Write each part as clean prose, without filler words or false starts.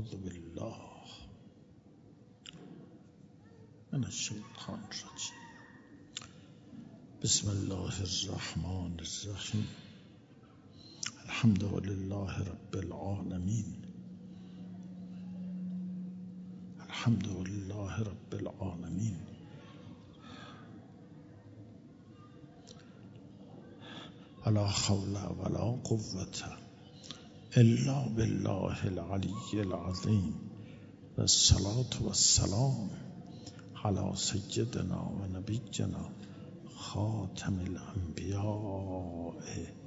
أعوذ بالله من الشیطان الرجیم. بسم الله الرحمن الرحیم. الحمد لله رب العالمین. الحمد لله رب العالمین. ولا حول ولا قوة الا بالله العلی العظیم. والصلاة والسلام على سيدنا ونبينا خاتم الأنبياء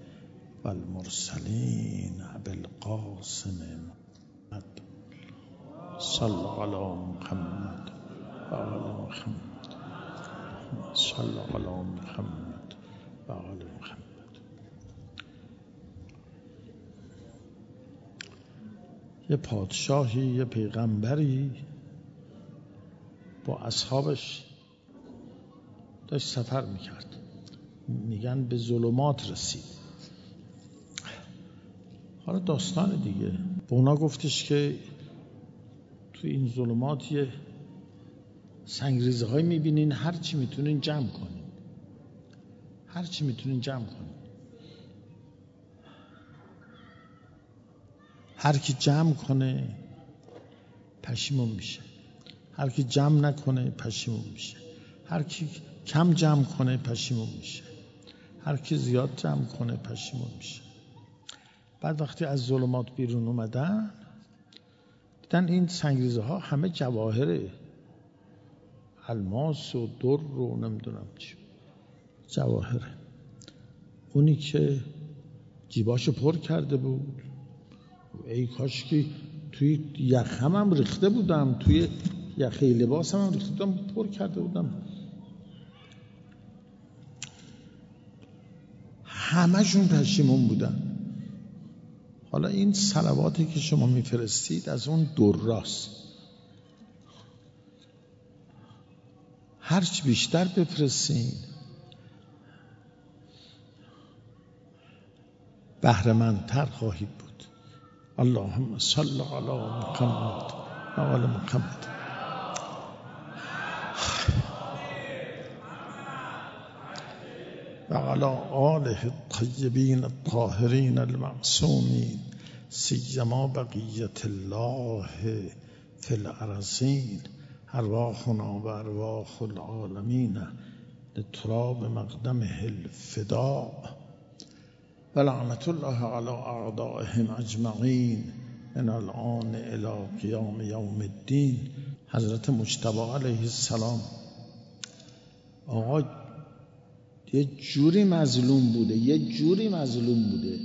والمرسلين أبي القاسم محمد صلى على محمد وعلى محمد. صلى على محمد وعلى محمد. یه پادشاهی، یه پیغمبری با اصحابش داشت سفر میکرد. میگن به ظلمات رسید. حالا داستان دیگه. به اونا گفتش که تو این ظلمات یه سنگریزه های میبینین، هر چی میتونین جمع کنین، هر چی میتونین جمع کنین. هر کی جمع کنه پشیمون میشه، هر کی جمع نکنه پشیمون میشه. هر کی کم جمع کنه پشیمون میشه، هر کی زیاد جمع کنه پشیمون میشه. بعد وقتی از ظلمات بیرون اومدن دیدن این سنگریزه ها همه جواهره، الماس و در و نمیدونم چی، جواهره. اونی که جیباشو پر کرده بود، ای کاش که توی یخم هم ریخته بودم، توی یخه لباسم هم ریخته بودم، پر کرده بودم. همشون پشیمون بودن. حالا این صلواتی که شما میفرستید از اون دراست. هرچی بیشتر بفرستین بهره‌مندتر خواهید بود. اللهم صل علی محمد و آل محمد. و علی آله الطیبین الطاهرین المعصومین سیما بقیت الله فی الارضین. ارواحنا و ارواح العالمین لتراب مقدمه الفداء و لعنت الله علی اعدائهم اجمعین من الآن الی قیام یوم الدین. حضرت مجتبی علیه السلام آقا یه جوری مظلوم بوده، یه جوری مظلوم بوده.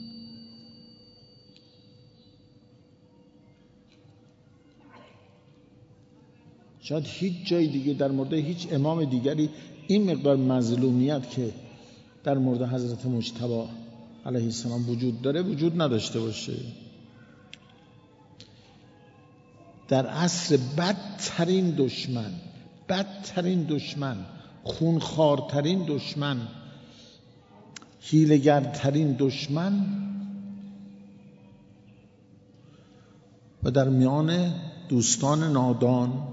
شاید هیچ جای دیگه در مورد هیچ امام دیگری این مقدار مظلومیت که در مورد حضرت مجتبی علیه السلام وجود داره وجود نداشته باشه. در عصر بدترین دشمن، خونخوارترین دشمن، حیله‌گرترین دشمن و در میان دوستان نادان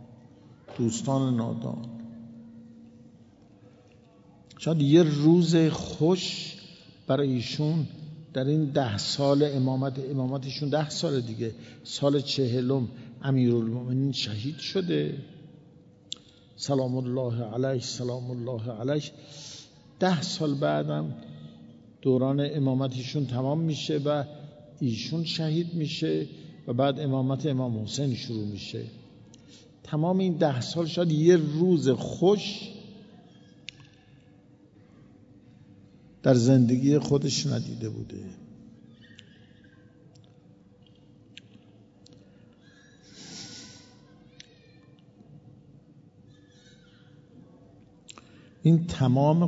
شاید یه روز خوش برای ایشون در این 10 سال امامتشون 10 سال دیگه، سال 40 امیرالمومنین شهید شده سلام الله علیه. 10 سال بعدم دوران امامتشون تمام میشه و ایشون شهید میشه و بعد امامت امام حسین شروع میشه. تمام این 10 سال شاید یه روز خوش در زندگی خودش ندیده بوده. این تمام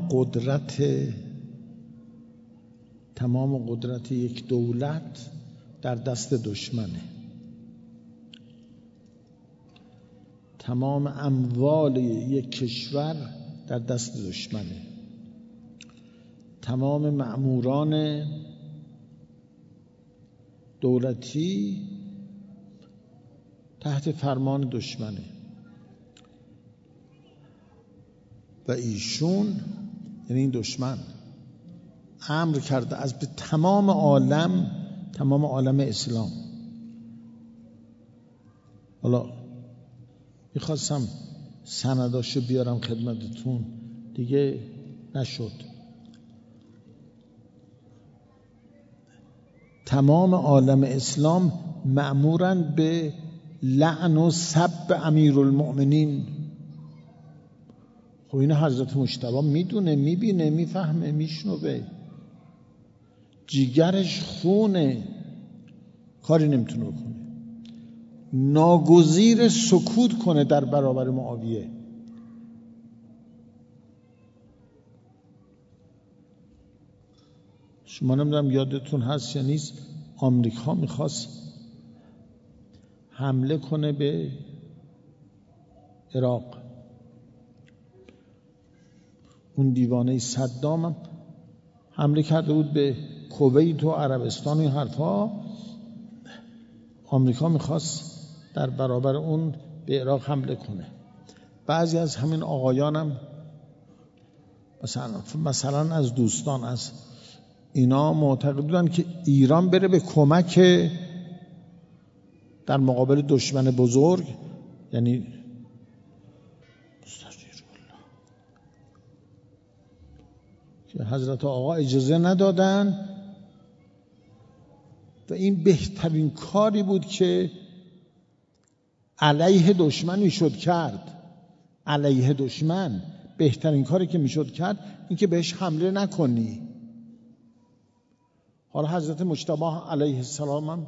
قدرت یک دولت در دست دشمنه. تمام اموال یک کشور در دست دشمنه. تمام مأموران دولتی تحت فرمان دشمنه و ایشون یعنی این دشمن امر کرده از به تمام عالم اسلام. حالا میخواستم سنداشو بیارم خدمتتون، دیگه نشد. تمام عالم اسلام مأمورن به لعن و سب امیرالمؤمنین. خب این حضرت مجتبی میدونه، میبینه، میفهمه، میشنوه، جیگرش خونه، کاری نمیتونه بکنه، ناگزیر سکوت کنه در برابر معاویه. شما نمیدونم یادتون هست یا نیست، آمریکا میخواست حمله کنه به عراق. اون دیوانه صدام هم حمله کرده بود به کویت و عربستان و این حرفا. آمریکا میخواست در برابر اون به عراق حمله کنه. بعضی از همین آقایانم مثلا از دوستان از اینا معتقد بودن که ایران بره به کمک در مقابل دشمن بزرگ، یعنی که حضرت آقا اجازه ندادن و این بهترین کاری بود که علیه دشمن میشد کرد. علیه دشمن بهترین کاری که میشد کرد این که بهش حمله نکنی. حالا حضرت مجتبی علیه السلام هم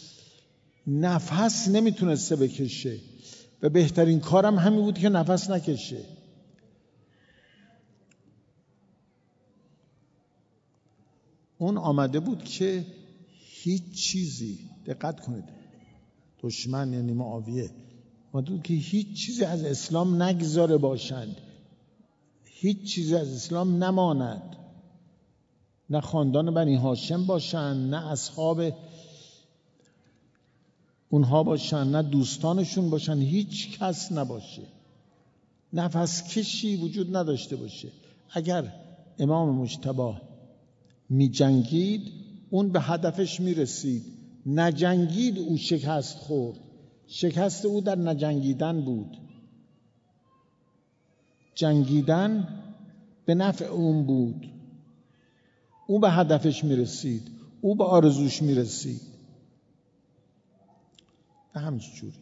نفس نمیتونسته بکشه و بهترین کارم همین بود که نفس نکشه. اون آمده بود که هیچ چیزی، دقت کنید، دشمن یعنی معاویه آمده بود که هیچ چیزی از اسلام نگذاره باشند، هیچ چیزی از اسلام نماند، نه خاندان بنی هاشم باشند، نه اصحاب اونها باشند، نه دوستانشون باشند، هیچ کس نباشه، نفس کشی وجود نداشته باشه. اگر امام مجتبی می جنگید اون به هدفش می رسید، نجنگید او شکست خورد. شکست او در نجنگیدن بود، جنگیدن به نفع اون بود. او به هدفش می رسید، او به آرزوش می رسید. به همچه جوری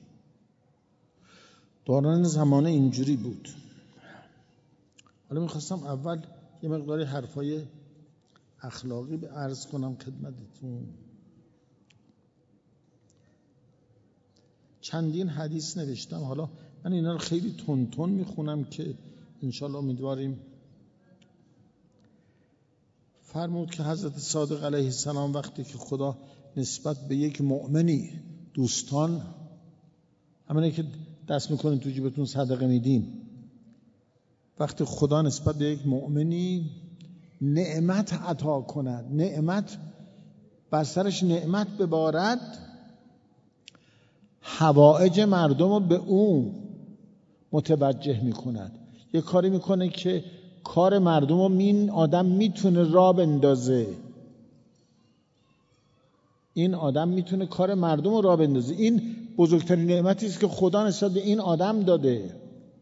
دوران زمانه اینجوری بود. حالا میخواستم اول یه مقداری حرفای اخلاقی به عرض کنم خدمتتون. چندین حدیث نوشتم، حالا من اینا رو خیلی تون میخونم که انشالله امیدواریم. فرمود که حضرت صادق علیه السلام وقتی که خدا نسبت به یک مؤمنی، دوستان همینه که دست میکنین تو جیبتون صدقه میدین، وقتی خدا نسبت به یک مؤمنی نعمت عطا کند، نعمت بر سرش نعمت ببارد، حوائج مردم رو به اون متوجه میکند. یه کاری میکنه که کار مردم رو این آدم میتونه راه بندازه، این آدم میتونه کار مردم رو راه بندازه. این بزرگترین نعمتی است که خدا نسبت به این آدم داده،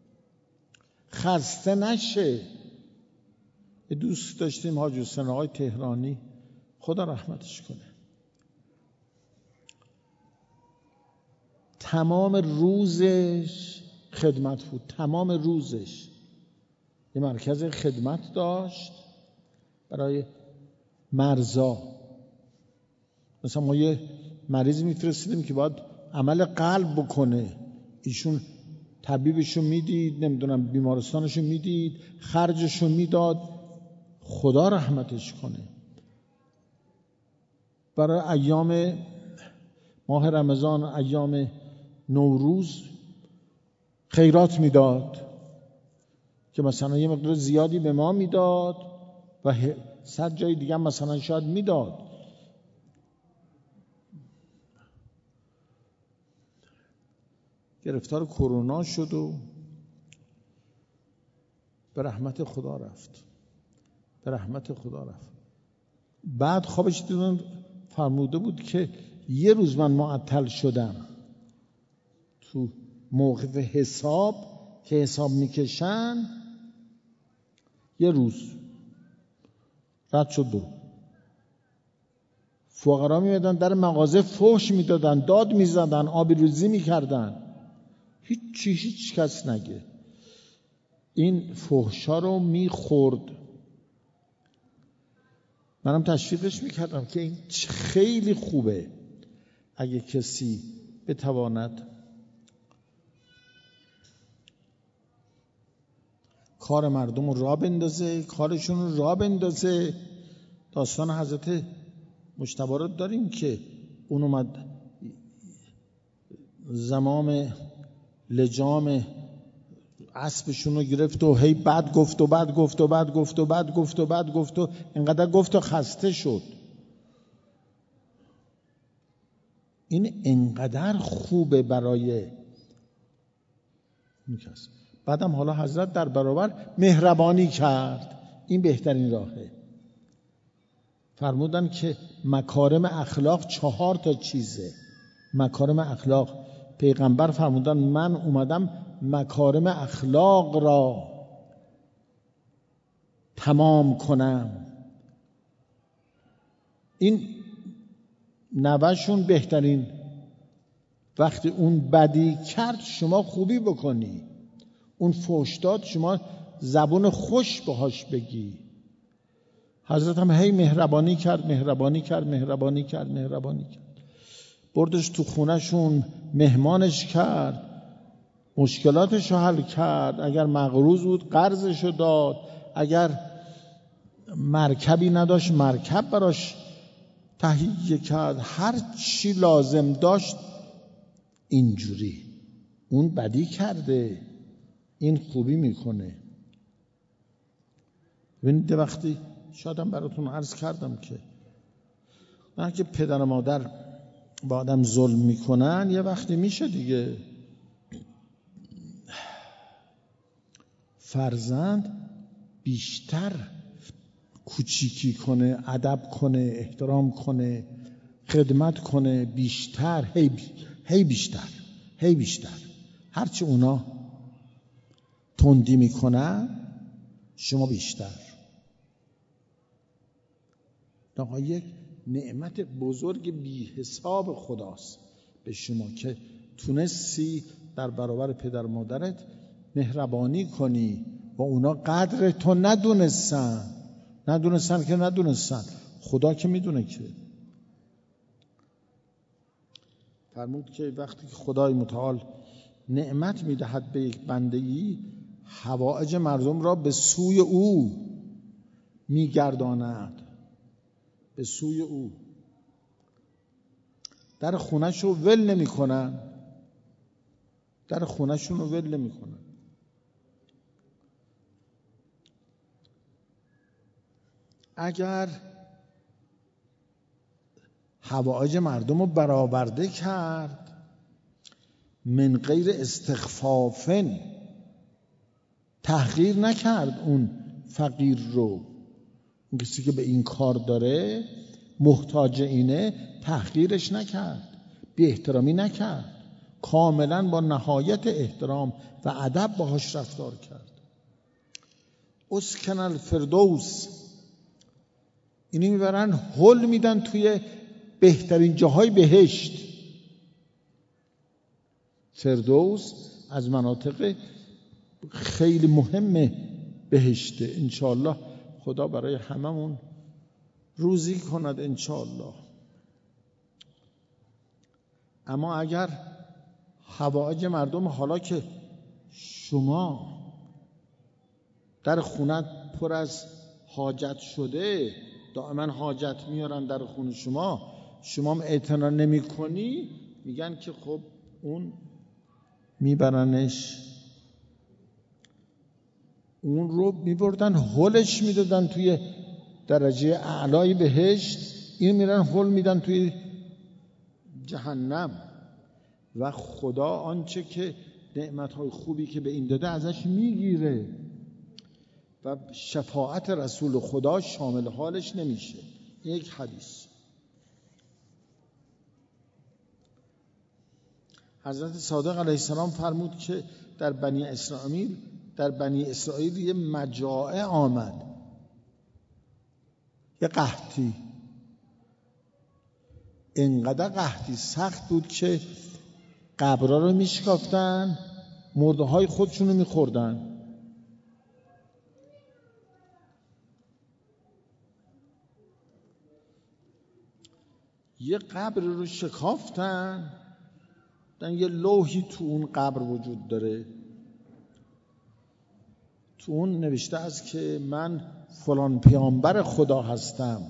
خسته نشه. دوست داشتیم حاج حسین آقای تهرانی، خدا رحمتش کنه، تمام روزش خدمت بود، تمام روزش یه مرکز خدمت داشت برای مرزا. مثلا ما یه مریض میفرستیدیم که باید عمل قلب بکنه، ایشون طبیبشو میدید، نمیدونم بیمارستانشو میدید، خرجشو میداد، خدا رحمتش کنه. برای ایام ماه رمضان، ایام نوروز خیرات میداد که مثلا یه مقدار زیادی به ما میداد و 100 جای دیگه مثلا شاید میداد. گرفتار کرونا شد و به رحمت خدا رفت. به رحمت خدا رفت. بعد خوابش دیدن فرموده بود که یه روز من معطل شدم تو موقف حساب که حساب میکشن، یه روز رد شد برو. فقرا میمدن در مغازه فحش میدادن، داد میزدن، آبروریزی میکردن، هیچ کس نگه. این فحشا رو میخورد. منم تشویقش میکردم که این خیلی خوبه اگه کسی بتواند کار مردم رو راه بندازه، کارشون رو راه بندازه. داستان حضرت مجتبی رو داریم که اون اومد زمام لجام اسبشون رو گرفت و هی بعد گفت و اینقدر گفت و خسته شد. این اینقدر خوبه برای این کس. بعدم حالا حضرت در برابر مهربانی کرد. این بهترین راهه. فرمودن که مکارم اخلاق 4 چیزه. مکارم اخلاق، پیغمبر فرمودن من اومدم مکارم اخلاق را تمام کنم. این نوشون بهترین، وقتی اون بدی کرد شما خوبی بکنی، اون فحش داد شما زبون خوش باهاش بگی. حضرت هم هی مهربانی کرد. بردش تو خونهشون، مهمانش کرد، مشکلاتش رو حل کرد. اگر مقروض بود قرضش رو داد، اگر مرکبی نداشت مرکب براش تهیه کرد، هر چی لازم داشت. اینجوری اون بدی کرده، این خوبی میکنه. ببینید وقتی شادم براتون عرض کردم که نه که پدر و مادر با آدم ظلم میکنن، یه وقتی میشه دیگه فرزند بیشتر کوچیکی کنه، ادب کنه، احترام کنه، خدمت کنه، بیشتر هی بیشتر. هرچی اونا تندی میکنن شما بیشتر. آقا یک نعمت بزرگ بی حساب خداست به شما که تونستی در برابر پدر مادرت مهربانی کنی و اونا قدر تو ندونستن. خدا که میدونه. که فرمود که وقتی که خدای متعال نعمت میدهد به یک بندگی، حوائج مردم را به سوی او میگرداند. به سوی او. در خونه‌شو ول نمی‌کنن. در خونه‌شون رو ول نمی‌کنن. اگر حوائج مردم رو برآورده کرد من غیر استخفافن، تحقیر نکرد اون فقیر رو، اون کسی که به این کار داره محتاج اینه، تحقیرش نکرد، بی احترامی نکرد، کاملا با نهایت احترام و ادب باهاش رفتار کرد. اسکن الفردوس، اینی میبرن هل میدن توی بهترین جاهای بهشت. فردوس از مناطق خیلی مهم بهشته. انشاءالله خدا برای هممون روزی کند انشاءالله. اما اگر حوائج مردم، حالا که شما در خونت پر از حاجت شده، دائما حاجت میارن در خونه شما هم اعتنا نمی کنی، میگن که خب اون میبرنش، اون رو میبردن هلش میدادن توی درجه اعلای بهشت، این میرن هل میدن توی جهنم. و خدا آنچه که نعمت‌های خوبی که به این داده ازش میگیره و شفاعت رسول خدا شامل حالش نمیشه. یک حدیث حضرت صادق علیه السلام فرمود که در بنی اسرائیل یه مجاعه آمد، یه قحطی، انقدر قحطی سخت بود که قبرها رو میشکافتن، مرده های خودشون رو میخوردن. یه قبر رو شکافتن، یه لوحی تو اون قبر وجود داره، تو اون نوشته است که من فلان پیامبر خدا هستم.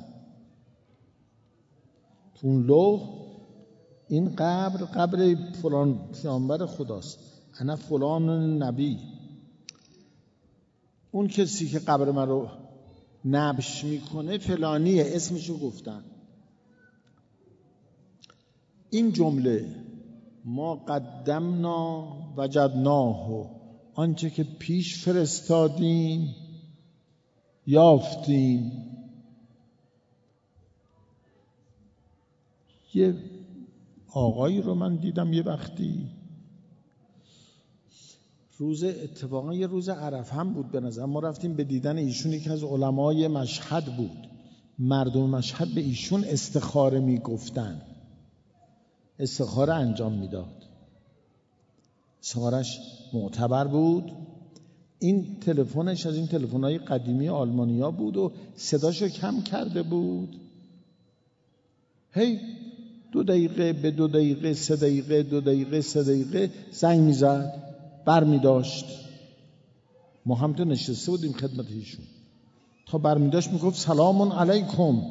تو اون لوح این قبر فلان پیامبر خداست، انا فلان نبی. اون کسی که قبر من رو نبش میکنه فلانیه، اسمشو گفتن. این جمله ما قدمنا وجدناه، آنچه که پیش فرستادیم یافتیم. یه آقایی رو من دیدم یه وقتی، اتفاقا یه روز عرفه هم بود به نظر، ما رفتیم به دیدن ایشون. یکی از علمای مشهد بود، مردم مشهد به ایشون استخاره میگفتن، استخاره انجام میداد، استخارش معتبر بود. این تلفنش از این تلفن‌های قدیمی آلمانیا بود و صداشو کم کرده بود، هی 2 دقیقه به 2 دقیقه 3 دقیقه 2 دقیقه 3 دقیقه زنگ میزد، بر میداشت. ما هم تو نشسته بودیم خدمت ایشون، تا بر میداشت میگفت سلام علیکم.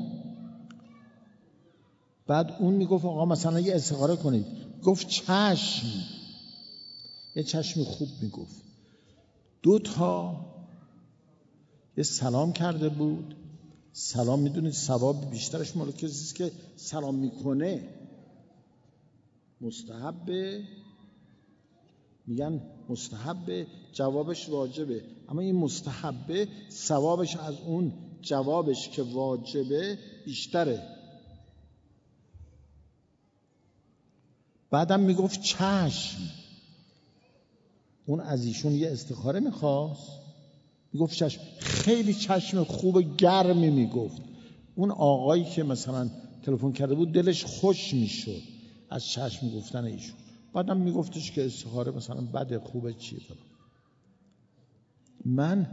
بعد اون میگفت آقا مثلا یه استخاره کنید، گفت چشم. یه چشم خوب میگفت. 2 تا یه سلام کرده بود. سلام میدونید ثواب بیشترش مال کسی که سلام میکنه، مستحبه، میگن مستحبه، جوابش واجبه، اما این مستحبه ثوابش از اون جوابش که واجبه بیشتره. بعدم میگفت چشم. اون از ایشون یه استخاره میخواست، میگفت چشم. خیلی چشم خوب گرمی میگفت. اون آقایی که مثلا تلفن کرده بود دلش خوش میشد از چشم گفتن ایشون. بعدم میگفتش که استخاره مثلا بده خوبه چیه فلان. من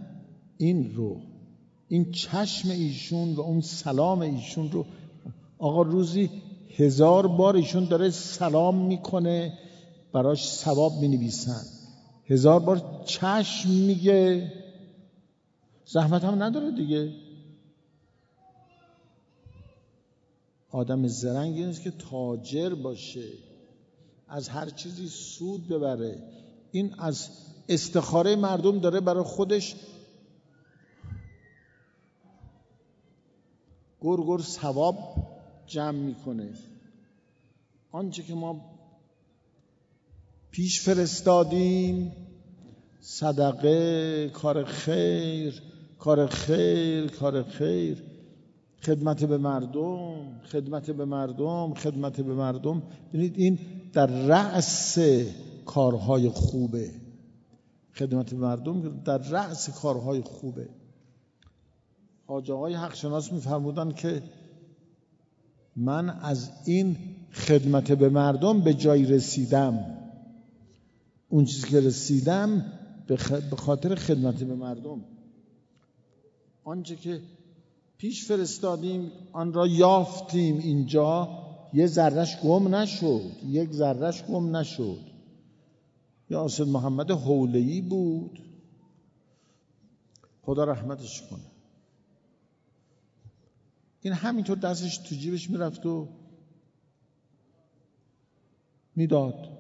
این چشم ایشون و اون سلام ایشون رو، آقا روزی 1000 بار ایشون داره سلام میکنه، براش ثواب مینویسن. 1000 بار چشم میگه، زحمت هم نداره دیگه. آدم زرنگی نیست که تاجر باشه، از هر چیزی سود ببره. این از استخاره مردم داره برای خودش گر ثواب جمع میکنه. آنچه که ما پیش فرستادیم، صدقه، کار خیر، خدمت به مردم. ببینید این در رأس کارهای خوبه. خدمت به مردم در رأس کارهای خوبه. حاج آقای حق شناس می‌فرمودن که من از این خدمت به مردم به جای رسیدم. اون چیزی که رسیدم به خاطر خدمت به مردم. آنچه که پیش فرستادیم آن را یافتیم. اینجا یک ذره‌اش گم نشد. یا استاد محمد حوله‌ای بود، خدا رحمتش کنه. این همینطور دستش تو جیبش میرفت و میداد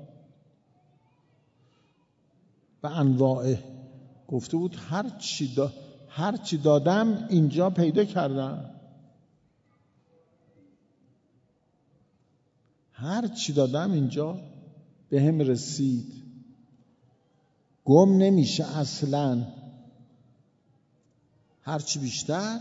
و انواعه. گفته بود هر چی دادم اینجا پیدا کردم. هر چی دادم اینجا به هم رسید، گم نمیشه اصلا، هرچی بیشتر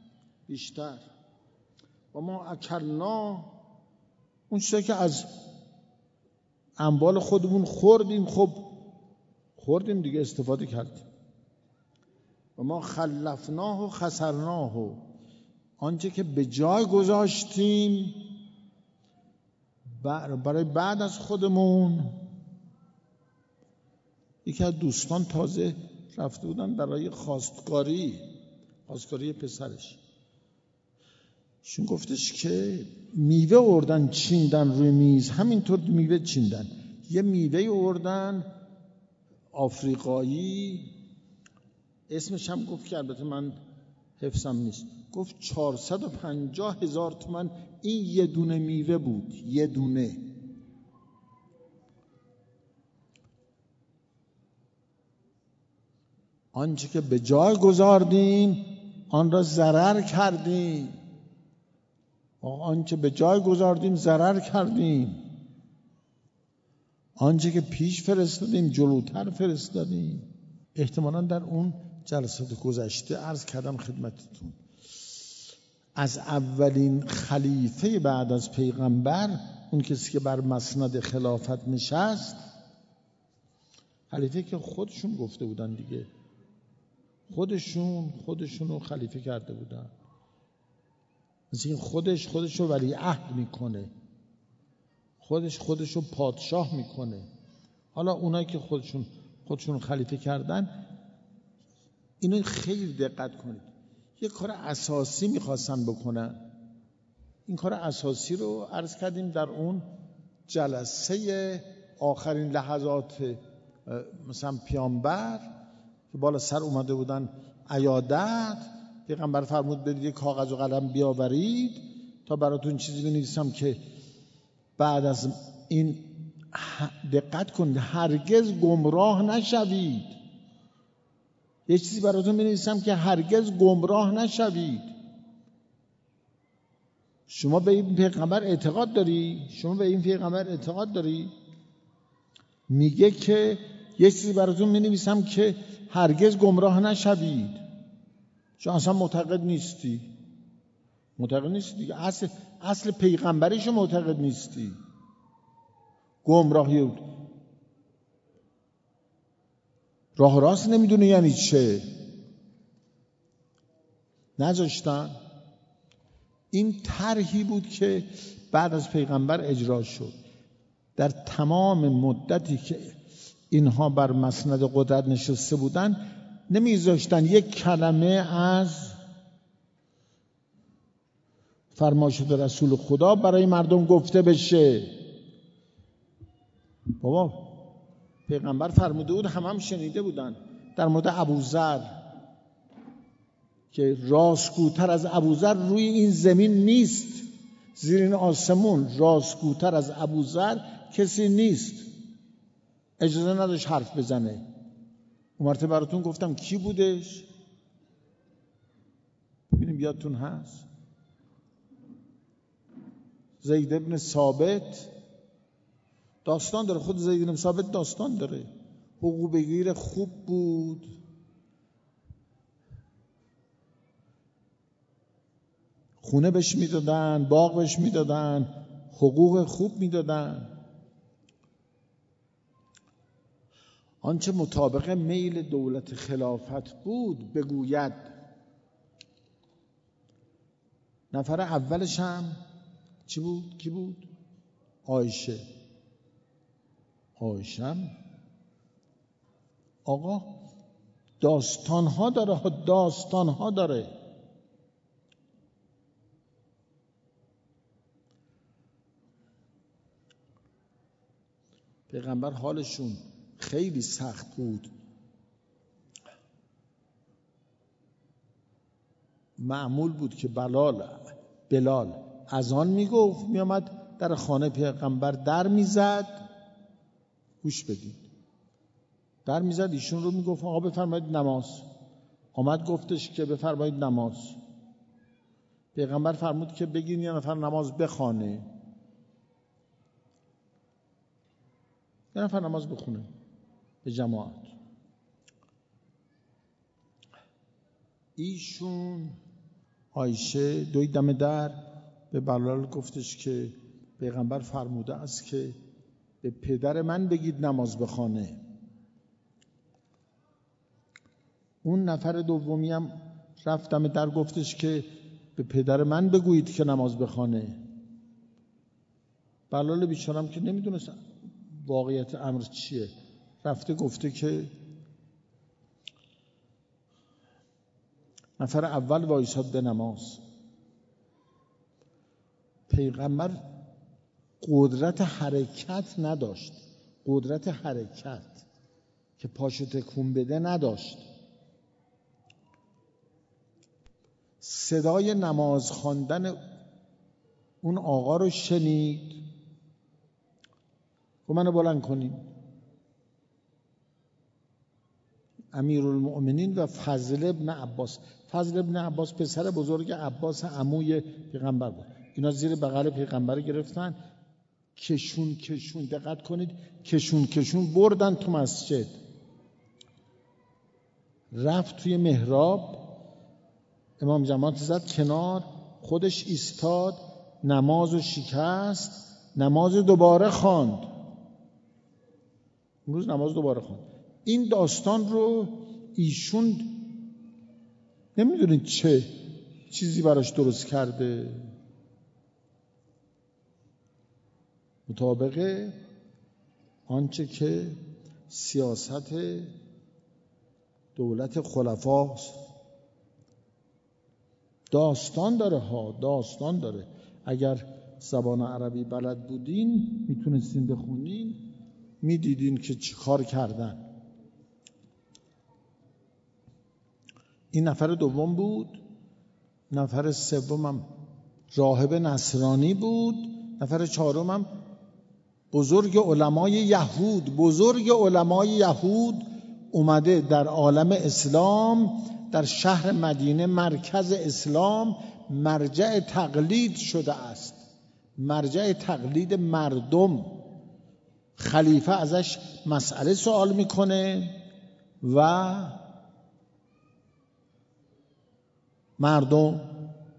و ما اکلنا، اون چیزی که از اموال خودمون خوردیم، خب خوردیم دیگه، استفاده کردیم. و ما خلفناه و خسرناه، آنچه که به جای گذاشتیم برای بعد از خودمون. یکی از دوستان تازه رفته بودن برای خواستگاری پسرش، شون گفتش که میوه آوردن چیندن روی میز، همینطور میوه چیندن، یه میوه آوردن آفریقایی، اسمش هم گفت که البته من حفظم نیست، گفت 450,000 تومان این یه دونه میوه بود، یه دونه. آنچه که به جای گذاردیم آن را ضرر کردیم، آنچه به جای گذاردیم ضرر کردیم، آنچه که پیش فرستادیم جلوتر فرستادیم. احتمالاً در اون جلسات گذشته عرض کردم خدمتتون، از اولین خلیفه بعد از پیغمبر، اون کسی که بر مسند خلافت نشست، خلیفه که خودشون گفته بودن دیگه، خودشون رو خلیفه کرده بودن، مثل این خودش رو ولیعهد میکنه، خودش رو پادشاه میکنه. حالا اونایی که خودشون خلیفه کردن، اینو خیلی دقت کنید، یه کار اساسی میخواستن بکنن. این کار اساسی رو عرض کردیم در اون جلسه آخرین لحظات مثلا پیامبر که بالا سر اومده بودن عیادت، پیغمبر فرمود برید یه کاغذ و قلم بیاورید تا براتون چیزی بنویسم که بعد از این دقت کنید هرگز گمراه نشوید. یه چیزی براتون بنویسم که هرگز گمراه نشوید. شما به این پیغمبر اعتقاد داری؟ میگه که یه چیزی براتون بنویسم که هرگز گمراه نشوید. شما اصلا معتقد نیستی دیگه، اصل پیغمبریشو معتقد نیستی. گمراهی راه راست نمیدونه یعنی چه. نذاشتن. این طرحی بود که بعد از پیغمبر اجرا شد. در تمام مدتی که اینها بر مسند قدرت نشسته بودن نمیذاشتن یک کلمه از فرمایشات رسول خدا برای مردم گفته بشه. بابا پیغمبر فرموده بود، هم شنیده بودن در مورد ابوذر که راستگوتر از ابوذر روی این زمین نیست، زیر این آسمون راستگوتر از ابوذر کسی نیست. اجازه نداشت حرف بزنه. اون مرتبه براتون گفتم کی بودش؟ ببینیم یادتون هست؟ زید ابن ثابت. داستان داره، خود زید ابن ثابت داستان داره. حقوق بگیر خوب بود، خونه بهش میدادن، باغ بهش میدادن، حقوق خوب میدادن. آنچه مطابق میل دولت خلافت بود بگوید. نفر اولش هم چی بود؟ کی بود؟ عایشه. آقا داستانها داره. پیغمبر حالشون خیلی سخت بود. معمول بود که بلال اذان میگفت، میامد در خانه پیغمبر در میزد. گوش بدید، در میزد، ایشون رو میگفت آقا بفرمایید نماز. آمد گفتش که بفرمایید نماز. پیغمبر فرمود که بگین یه نفر نماز بخوانه. یه نفر نماز بخونه به جماعت. ایشون عایشه دوید دم در به بلال گفتش که پیغمبر فرموده است که به پدر من بگید نماز بخونه. اون نفر دومی هم رفت دم در گفتش که به پدر من بگویید که نماز بخونه. بلال بیچارم که نمیدونست واقعیت امر چیه، رفته گفته که نفر اول وایساد به نماز. پیغمبر قدرت حرکت نداشت، قدرت حرکت که پاشو تکون بده نداشت. صدای نماز خواندن اون آقا رو شنید و منو بلند کنیم. امیرالمؤمنین و فضل ابن عباس، فضل ابن عباس پسر بزرگ عباس عموی پیغمبر بود. اینا زیر بغل پیغمبر گرفتن، کشون کشون، دقت کنید، کشون کشون بردن تو مسجد. رفت توی محراب، امام جماعت زد کنار، خودش ایستاد، نمازو شکست، نمازو دوباره خواند. امروز نماز دوباره خواند. این داستان رو ایشون نمیدونید چه چیزی براش درست کرده، مطابق آنچه که سیاست دولت خلفاست. داستان داره ها، داستان داره. اگر زبان عربی بلد بودین میتونستین بخونین، میدیدین که چی کار کردن. این نفر دوم بود. نفر سومم راهب نصرانی بود. نفر چهارمم بزرگ علمای یهود. بزرگ علمای یهود اومده در عالم اسلام، در شهر مدینه مرکز اسلام، مرجع تقلید شده است، مرجع تقلید مردم. خلیفه ازش مسئله سوال میکنه و مردم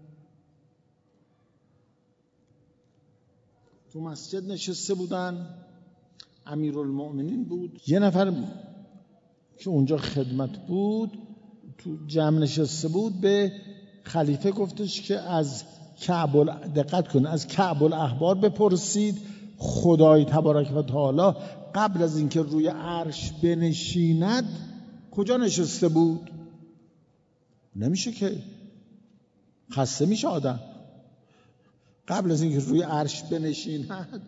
تو مسجد نشسته بودن. امیرالمؤمنین بود، یه نفر که اونجا خدمت بود تو جمع نشسته بود، به خلیفه گفتش که از دقت کن، از کعب الاحبار بپرسید خدای تبارک و تعالی قبل از اینکه روی عرش بنشیند کجا نشسته بود. نمیشه که، خسته میشه آدم. قبل از اینکه روی عرش بنشیند،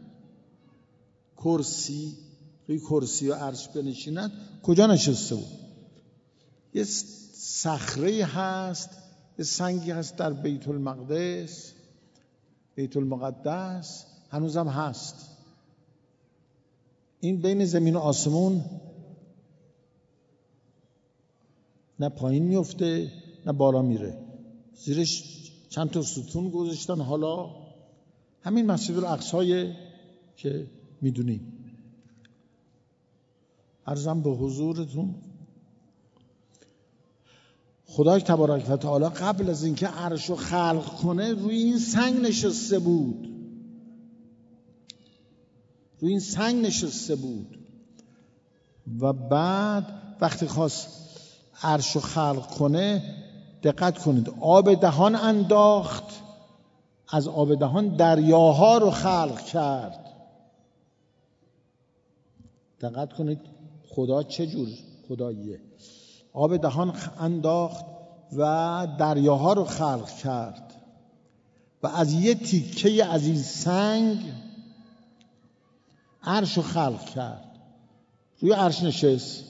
روی کرسی و عرش بنشیند کجا نشسته بود. یه صخره هست، یه سنگی هست در بیت المقدس، بیت المقدس هنوزم هست. این بین زمین و آسمون نه پایین میفته نه بالا میره، زیرش چند تا ستون گذاشتن. حالا همین مسجد الاقصی که میدونیم. عرضم به حضورتون خدای تبارک و تعالی قبل از اینکه عرشو خلق کنه روی این سنگ نشسته بود، روی این سنگ نشسته بود و بعد وقتی خواست عرشو خلق کنه، دقت کنید، آب دهان انداخت، از آب دهان دریاها رو خلق کرد. دقت کنید خدا چه جور خداییه. آب دهان انداخت و دریاها رو خلق کرد و از یه تیکه از این سنگ عرش رو خلق کرد. روی عرش نشست،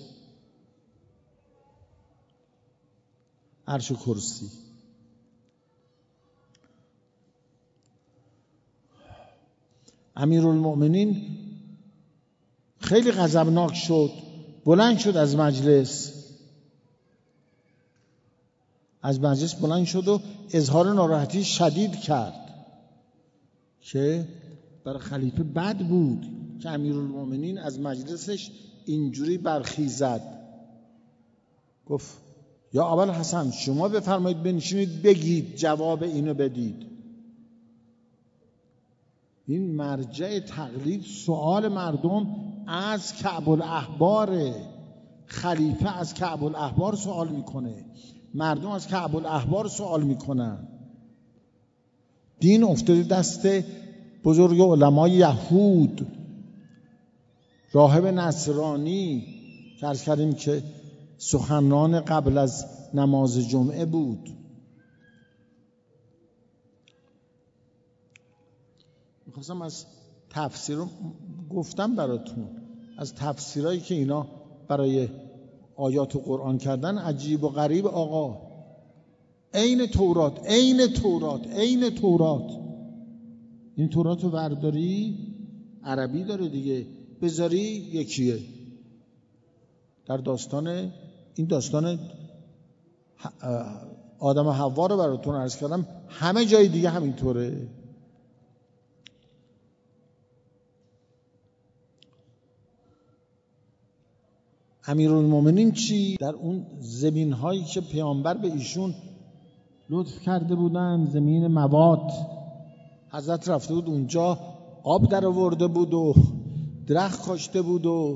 عرش و کرسی. امیرالمؤمنین خیلی غضبناک شد، بلند شد از مجلس بلند شد و اظهار ناراحتی شدید کرد که برای خلیفه بد بود که امیرالمومنین از مجلسش اینجوری برخیزد، گفت یا ابوالحسن شما بفرمایید بنشینید بگید، جواب اینو بدید. این مرجع تقلید سوال مردم از کعب الاحبار. خلیفه از کعب الاحبار سوال میکنه، مردم از کعب الاحبار سوال میکنن. دین افتاده دست بزرگ علمای یهود، راهب نصرانی که عرض کردیم که سخنران قبل از نماز جمعه بود. میخواستم از تفسیر گفتم براتون، از تفسیرهایی که اینا برای آیات قرآن کردن عجیب و غریب. آقا عین تورات، عین تورات، عین تورات. این تورات رو برداری عربی داره دیگه، بذاری یکیه. در داستان این داستان آدم و حوا رو براتون عرض کردم، همه جای دیگه همینطوره. امیرالمومنین چی؟ در اون زمین هایی که پیامبر به ایشون لطف کرده بودن، زمین موات، حضرت رفته بود اونجا آب در آورده بود و درخت کاشته بود و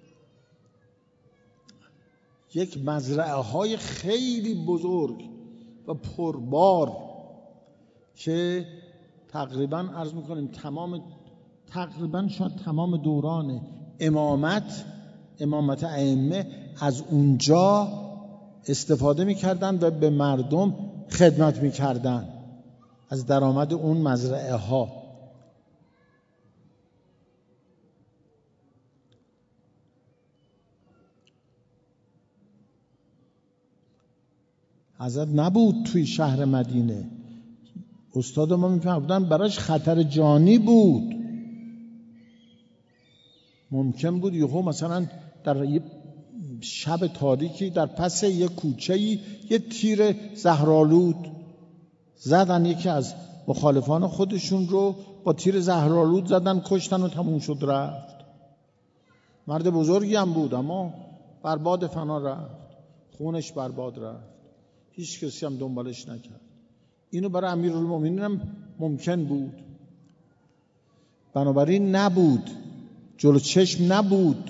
یک مزرعه های خیلی بزرگ و پربار که تقریبا عرض میکنیم تقریبا شاید تمام دوران امامت ائمه از اونجا استفاده میکردن و به مردم خدمت میکردن از درآمد اون مزرعه ها. حضرت نبود توی شهر مدینه، استاد ما میفهمدن براش خطر جانی بود. ممکن بود یهو مثلا در شب تاریکی در پس یک کوچه‌ای یه تیر زهرآلود زدن، یکی از مخالفان خودشون رو با تیر زهرآلود زدن، کشتن و تموم شد رفت. مرد بزرگی هم بود اما برباد فنا رفت، خونش برباد رفت، هیچ کسی هم دنبالش نکرد. اینو برای امیرالمومنین هم ممکن بود، بنابراین نبود، جلو چشم نبود.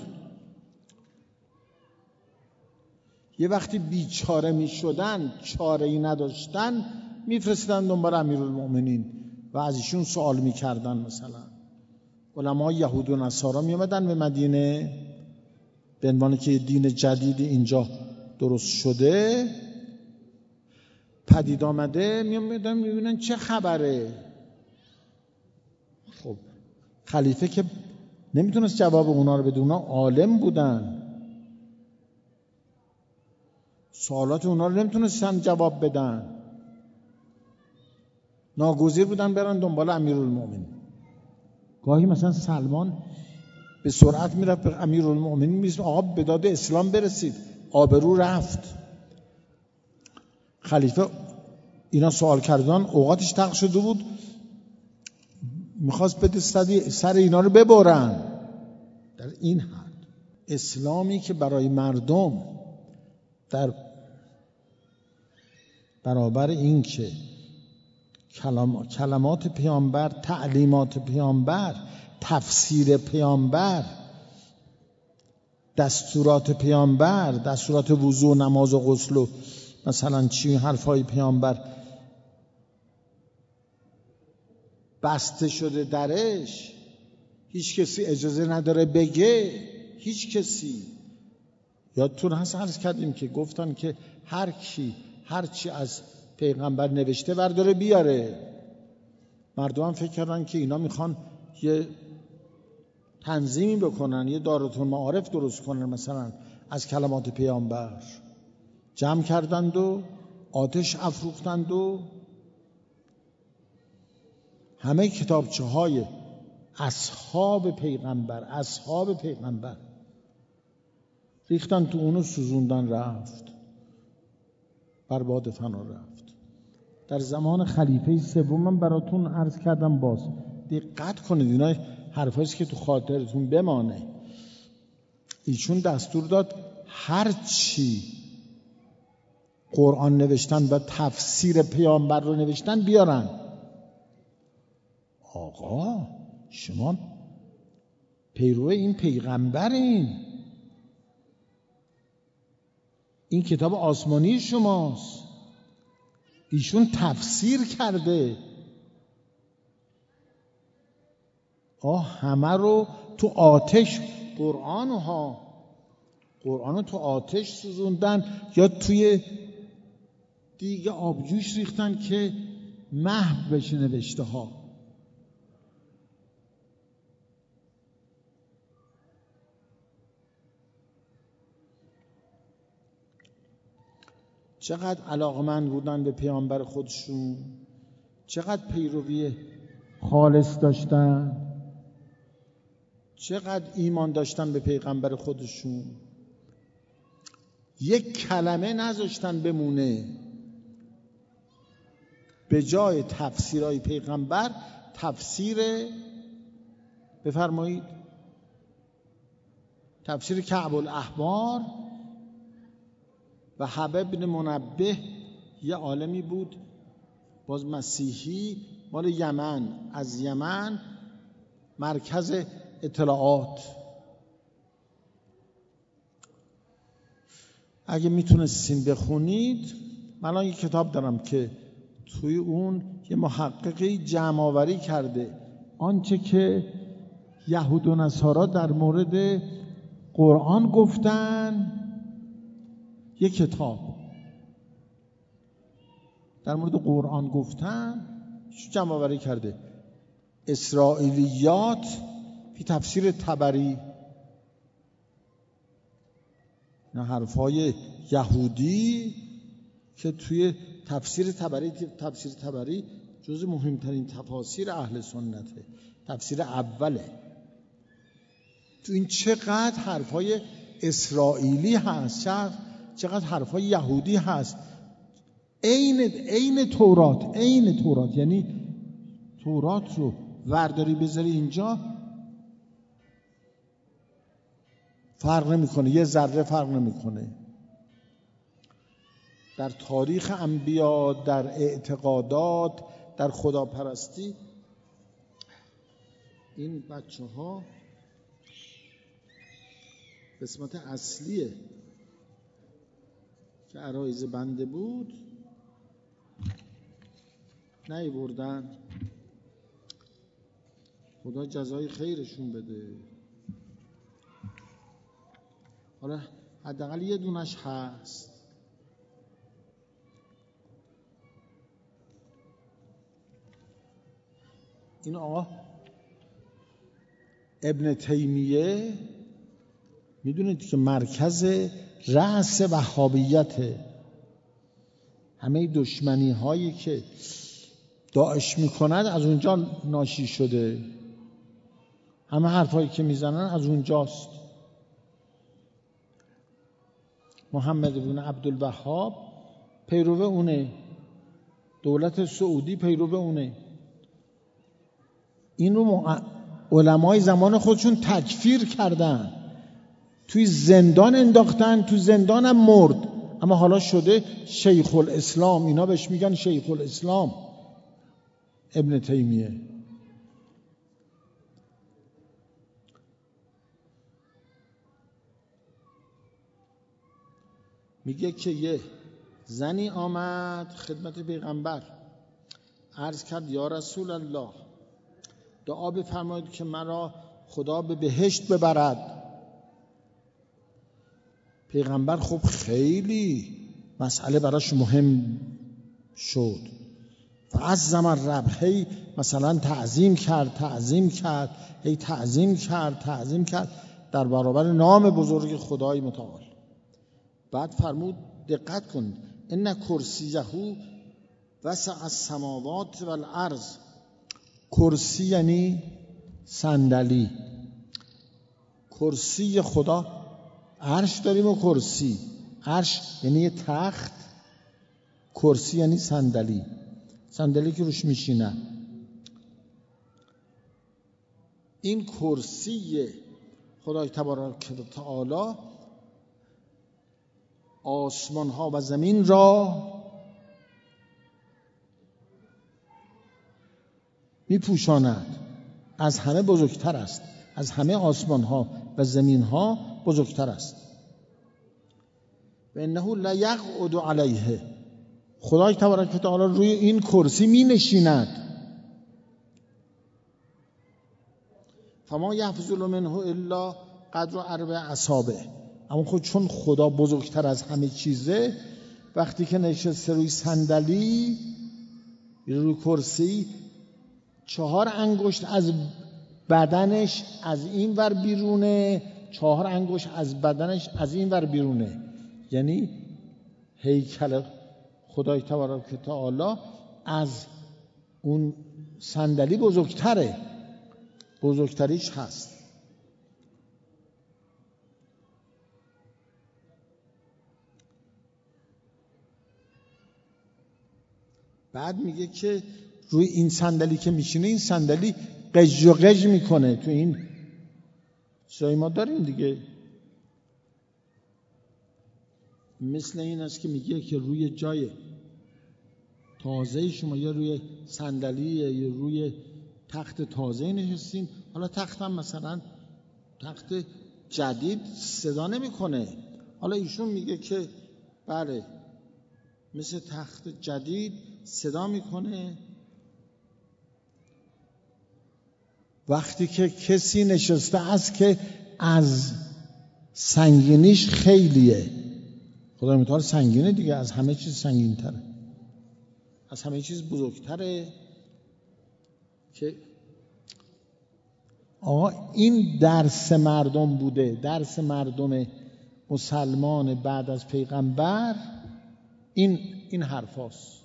یه وقتی بیچاره می شدن، چاره ای نداشتن، میفرستن دنبال امیرالمومنین و از ایشون سوال میکردن. مثلا علمای یهود و نصارا می آمدن به مدینه به عنوان که دین جدید اینجا درست شده پدید آمده، می آمدن میبینن چه خبره. خب خلیفه که نمیتونست جواب اونا رو بده، اونا عالم بودن، سوالات اونا رو نمیتونستن جواب بدن، ناگزیر بودن برن دنبال امیرالمومنین. گاهی مثلا سلمان به سرعت میرفت به امیرالمومنین میگفت آقا به داد اسلام برسید، آبرو رفت. خلیفه اینا سوال کردن، اوقاتش تق شده بود، میخواست بده سر اینا رو ببرن. در این حد اسلامی که برای مردم در برابر این که کلمات پیامبر، تعلیمات پیامبر، تفسیر پیامبر، دستورات پیامبر، دستورات وضو، نماز و غسل و مثلا چی حرفای پیامبر بسته شده درش، هیچ کسی اجازه نداره بگه، هیچ کسی. یادتون هست عرض کردیم که گفتن که هر کی هر چی از پیغمبر نوشته برداره بیاره. مردم هم فکر کردن که اینا میخوان یه تنظیمی بکنن، یه دارالمعارف درست کنن مثلا از کلمات پیامبر. جمع کردند و آتش افروختند و همه کتابچه های اصحاب پیغمبر ریختن تو اونو، سوزوندن، رفت، برباد فنا رفت. در زمان خلیفه سوم من براتون عرض کردم، باز دقت کنید، اینا حرفاییست که تو خاطرتون بمانه. ایشون دستور داد هر چی قرآن نوشتن و تفسیر پیامبر رو نوشتن بیارن. آقا شما پیرو این پیغمبرین، این کتاب آسمانی شماست، ایشون تفسیر کرده. همه رو تو آتش قرآن تو آتش سوزوندن یا توی دیگه آبجوش ریختن که محو بشه نوشته ها. چقدر علاقمند بودن به پیامبر خودشون، چقدر پیروی خالص داشتن، چقدر ایمان داشتن به پیغمبر خودشون. یک کلمه نذاشتن بمونه. به جای تفسیرهای پیغمبر بفرمایید تفسیر کعب الاحبار و حبیب بن منبه، یه عالمی بود باز مسیحی مال یمن، از یمن مرکز اطلاعات. اگه میتونستین بخونید، من الان یه کتاب دارم که توی اون یه محققی جمع آوری کرده آنچه که یهود و نصارا در مورد قرآن گفتن. یه کتاب در مورد قرآن گفتن جمع آوری کرده، اسرائیلیات فی تفسیر طبری. نه حرفای یهودی که توی تفسیر طبری جز مهمترین تفاسیر اهل سنته، تفسیر اوله. تو این چقدر حرفای اسرائیلی هست، چقدر حرفای یهودی هست. عین تورات، یعنی تورات رو ورداری بذاری اینجا فرق نمیکنه، یه ذره فرق نمیکنه. در تاریخ انبیا، در اعتقادات، در خداپرستی، این بچه‌ها قسمت اصلیه که عرایض بنده بود نیاوردن. خدا جزای خیرشون بده. حالا حداقل یه دونش هست. این آقا ابن تیمیه میدونید که مرکز رأس وهابیته. همه دشمنی هایی که داعش میکند از اونجا ناشی شده، همه حرفایی که میزنن از اونجاست. محمد بن عبدالوهاب پیرو اونه، دولت سعودی پیرو اونه. این رو علمای زمان خودشون تکفیر کردن، توی زندان انداختن، تو زندان هم مرد، اما حالا شده شیخ الاسلام. اینا بهش میگن شیخ الاسلام ابن تیمیه. میگه که یه زنی آمد خدمت پیغمبر، عرض کرد یا رسول الله دعا بفرمایید که مرا خدا به بهشت ببرد. پیغمبر خب خیلی مسئله براش مهم شد، فعظم الرب، هی مثلا تعظیم کرد در برابر نام بزرگ خدای متعال. بعد فرمود دقت کن، ان کرسیه وسع السماوات والارض. کرسی یعنی صندلی، کرسی خدا، عرش داریم و کرسی، عرش یعنی یه تخت، کرسی یعنی صندلی که روش میشینن. این کرسی خدای تبارک و تعالی آسمان ها و زمین را میپوشاند. از همه بزرگتر است، از همه آسمان ها و زمین ها بزرگتر است. و انه لا یقعد علیه، خدای تبارک و تعالی روی این کرسی می نشیند. فما یفضل منه الا قدر اربع اصابع. اما خود چون خدا بزرگتر از همه چیزه، وقتی که نشسته روی صندلی، روی کرسی، 4 انگشت از بدنش از این ور بیرونه، 4 انگشت از بدنش از این ور بیرونه. یعنی هیکل خدای تبارک و تعالی از اون صندلی بزرگتره، بزرگتریش هست. بعد میگه که روی این صندلی که میشینه، این صندلی قژ و قژ میکنه. تو این جای ما داریم دیگه، مثل این است که میگه که روی جای تازه شما یا روی صندلی یا روی تخت تازه نشستین. حالا تخت هم مثلا تخت جدید صدا نمیکنه. حالا ایشون میگه که بله مثل تخت جدید صدا میکنه. وقتی که کسی نشسته است که از سنگینیش خیلیه، خدا متعال سنگینه دیگه، از همه چیز سنگین‌تره، از همه چیز بزرگتره. که آقا این درس مردم بوده، درس مردم مسلمان بعد از پیغمبر این حرف هاست.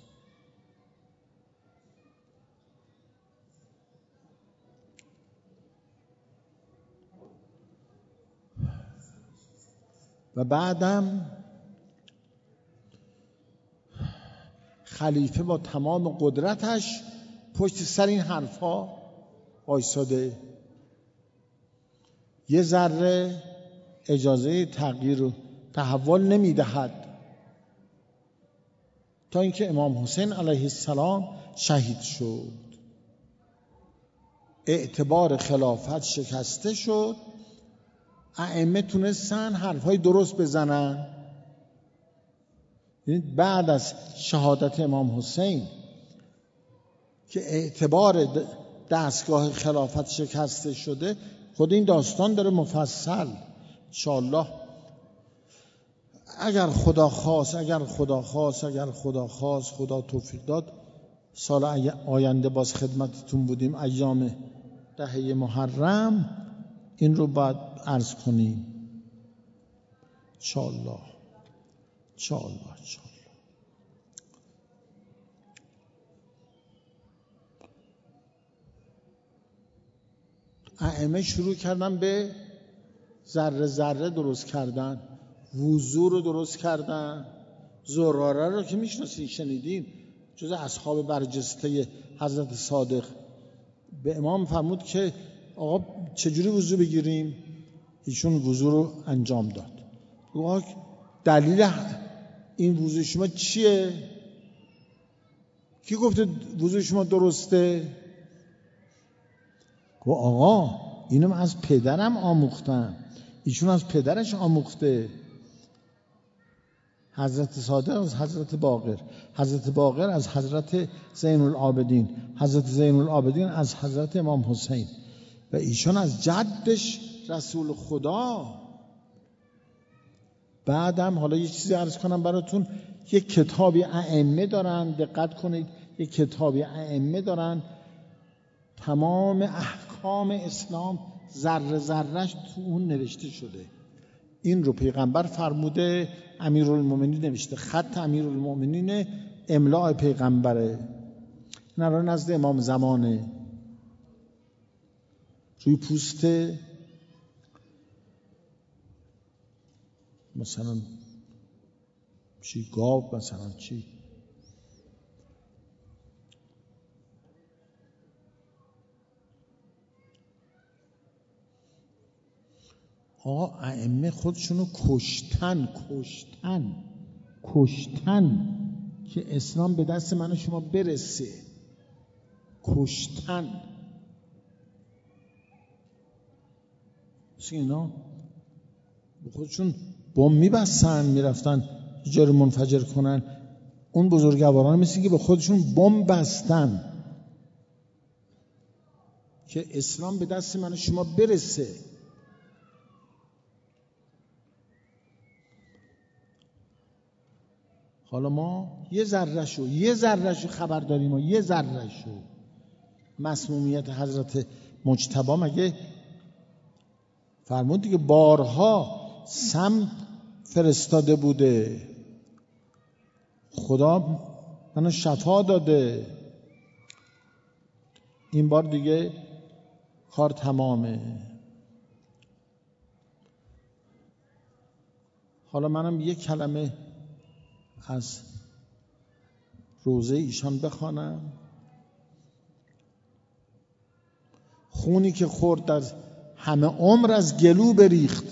و بعدم خلیفه با تمام قدرتش پشت سر این حرفا وایساده، یه ذره اجازه تغییر و تحول نمیدهد تا اینکه امام حسین علیه السلام شهید شد. اعتبار خلافت شکسته شد. ائمه تونستن حرفای درست بزنن. بعد از شهادت امام حسین که اعتبار دستگاه خلافت شکسته شده، خود این داستان داره مفصل. انشاءالله اگر خدا خواست خدا توفیق داد، سال آینده باز خدمتتون بودیم، ایام 10 محرم این رو باید عرض کنیم انشاءالله. ائمه شروع کردن به ذره ذره درست کردن، وضو رو درست کردن. زراره رو که میشناسین، شنیدین، جز اصحاب برجسته حضرت صادق. به امام فرمود که آقا چجوری وضو بگیریم؟ ایشون وضو رو انجام داد. آقا دلیل این وضو شما چیه؟ کی گفته وضو شما درسته؟ گفت آقا اینم از پدرم آموختم. ایشون از پدرش آموخته. حضرت صادق از حضرت باقر، حضرت باقر از حضرت زین العابدین، حضرت زین العابدین از حضرت امام حسین و ایشون از جدش رسول خدا. بعدم حالا یه چیزی عرض کنم براتون. یک کتابی ائمه دارن، دقت کنید، یک کتابی ائمه دارن تمام احکام اسلام ذره ذرهش تو اون نوشته شده. این رو پیغمبر فرموده، امیرالمومنین نوشته، خط امیرالمومنین، املاء پیغمبره، نه نزد امام زمانه، روی پوست مثلا چی، گاو مثلا چی. آقا ائمه خودشونو کشتن که اسلام به دست من و شما برسه. کشتن. اینا خودشون بم میبستن میرفتن یه جا رو منفجر کنن. اون بزرگواران مثل که به خودشون بم بستن که اسلام به دست من و شما برسه. حالا ما یه ذره‌شو خبر داریم و یه ذره‌شو. مسمومیت حضرت مجتبی مگه فرمود دیگه بارها سم فرستاده بوده، خدا منو شفا داده، این بار دیگه کار تمامه. حالا منم یک کلمه از روزه ایشان بخوانم. خونی که خورد در همه عمر از گلو بریخت.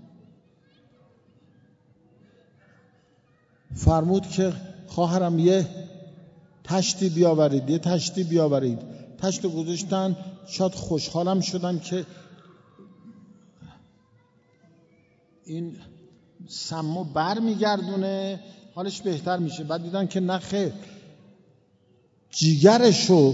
فرمود که خواهرم یه تشتی بیاورید. تشت رو گذاشتن. شاید خوشحالم شدن که این سمو بر میگردونه حالش بهتر میشه. بعد دیدن که نه خیر، جیگرشو،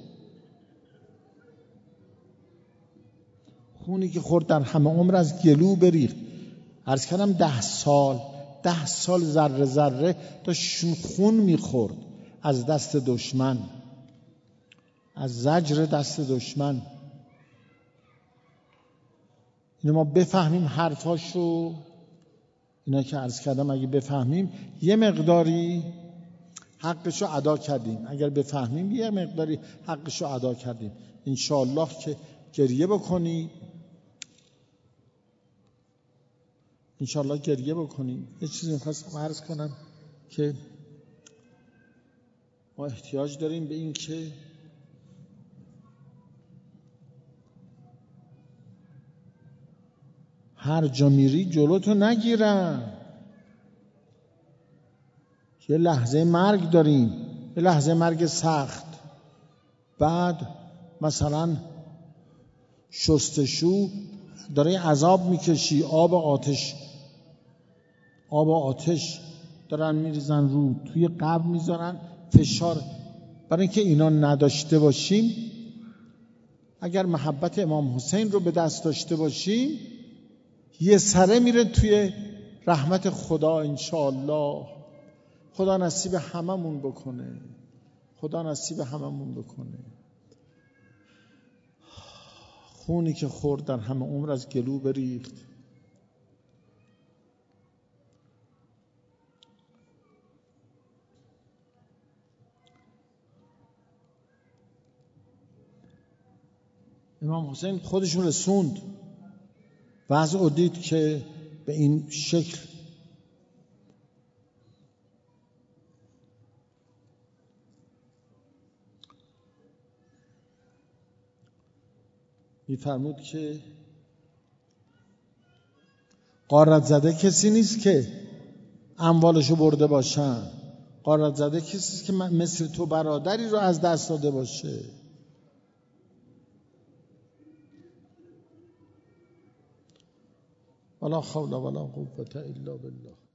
خونی که خورد در همه عمر از گلو بریخت. عرض کردم 10 سال ذره ذره داشت خون میخورد از دست دشمن، از زجر دست دشمن. اینو ما بفهمیم حرفاشو، اینا که عرض کردم اگه بفهمیم یه مقداری حقشو ادا کردیم. اگر بفهمیم یه مقداری حقشو ادا کردیم. انشاءالله که گریه بکنی، انشاءالله گریه بکنیم. یه چیزی می‌خواستم عرض کنم که ما احتیاج داریم به این که هر جا میری جلوتو نگیرن. یه لحظه مرگ داریم، یه لحظه مرگ سخت. بعد مثلا شستشو داره عذاب میکشی، آب آتش دارن میریزن رو توی قبر میذارن، فشار. برای اینکه اینا نداشته باشیم، اگر محبت امام حسین رو به دست داشته باشیم، یه سره میره توی رحمت خدا انشاءالله. خدا نصیب هممون بکنه. خونی که خورد در همه عمر از گلو بریخت. امام حسین خودشون رسوند، وضع رو دید که به این شکل می‌فرمود که غارت زده کسی نیست که اموالشو برده باشن. غارت زده کسی نیست که مثل تو برادری رو از دست داده باشه. ولا حول ولا قوة الا بالله.